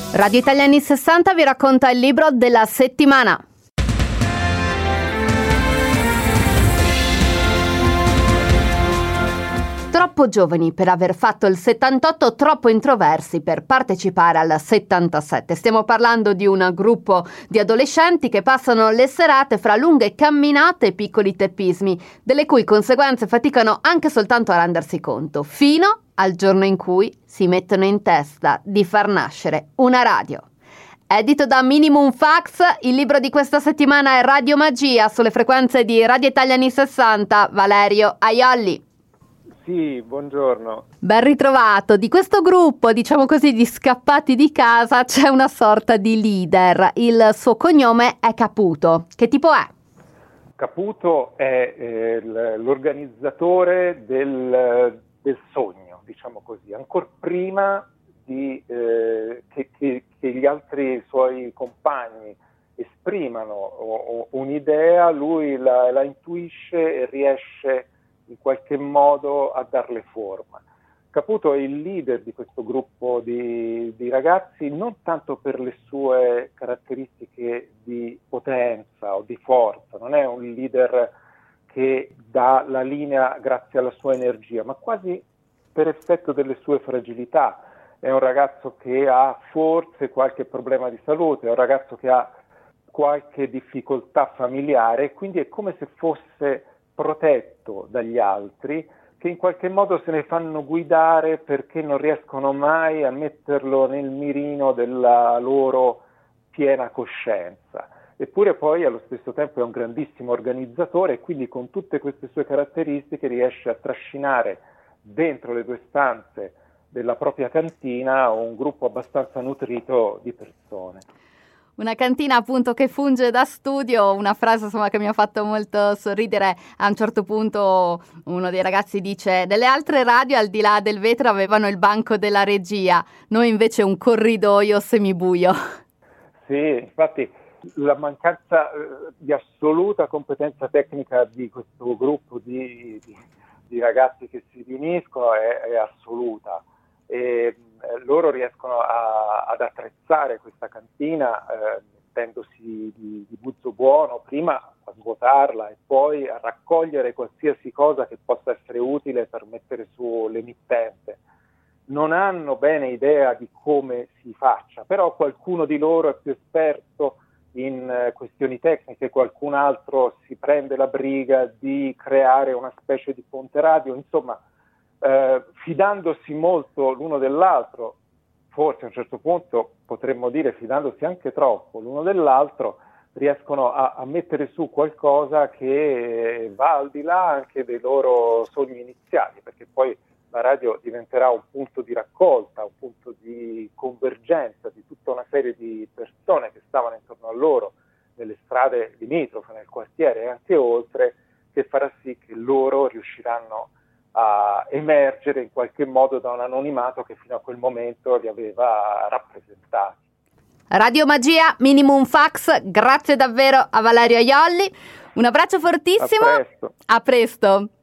Radio Italia anni 60 vi racconta il libro della settimana. Troppo giovani per aver fatto il 78, troppo introversi per partecipare al 77. Stiamo parlando di un gruppo di adolescenti che passano le serate fra lunghe camminate e piccoli teppismi, delle cui conseguenze faticano anche soltanto a rendersi conto, fino al giorno in cui si mettono in testa di far nascere una radio. Edito da Minimum Fax, il libro di questa settimana è Radio Magia sulle frequenze di Radio Italia anni 60. Valerio Aiolli. Sì, buongiorno. Ben ritrovato. Di questo gruppo, diciamo così, di scappati di casa c'è una sorta di leader. Il suo cognome è Caputo. Che tipo è? Caputo è l'organizzatore del sogno, diciamo così. Ancora prima che gli altri suoi compagni esprimano un'idea, lui la intuisce e riesce in qualche modo a darle forma. Caputo è il leader di questo gruppo di ragazzi, non tanto per le sue caratteristiche di potenza o di forza, non è un leader che dà la linea grazie alla sua energia, ma quasi per effetto delle sue fragilità. È un ragazzo che ha forse qualche problema di salute, è un ragazzo che ha qualche difficoltà familiare, quindi è come se fosse protetto dagli altri, che in qualche modo se ne fanno guidare perché non riescono mai a metterlo nel mirino della loro piena coscienza. Eppure poi allo stesso tempo è un grandissimo organizzatore e quindi con tutte queste sue caratteristiche riesce a trascinare dentro le due stanze della propria cantina un gruppo abbastanza nutrito di persone. Una cantina appunto che funge da studio, una frase insomma che mi ha fatto molto sorridere. A un certo punto uno dei ragazzi dice: delle altre radio al di là del vetro avevano il banco della regia, noi invece un corridoio semibuio. Sì, infatti la mancanza di assoluta competenza tecnica di questo gruppo di ragazzi che si riuniscono è assoluta. E loro riescono ad attrezzare questa cantina mettendosi di buzzo buono, prima a svuotarla e poi a raccogliere qualsiasi cosa che possa essere utile per mettere su l'emittente. Non hanno bene idea di come si faccia, però qualcuno di loro è più esperto in questioni tecniche, qualcun altro si prende la briga di creare una specie di ponte radio, insomma fidandosi molto l'uno dell'altro, forse a un certo punto potremmo dire fidandosi anche troppo l'uno dell'altro, riescono a mettere su qualcosa che va al di là anche dei loro sogni iniziali, perché poi la radio diventerà un punto di raccolta, un punto di convergenza di tutta una serie di persone che stavano intorno a loro nelle strade limitrofe, nel quartiere e anche oltre, che farà sì che loro riusciranno a emergere in qualche modo da un anonimato che fino a quel momento li aveva rappresentati. Radio Magia, Minimum Fax, grazie davvero a Valerio Aiolli, un abbraccio fortissimo, A presto. A presto.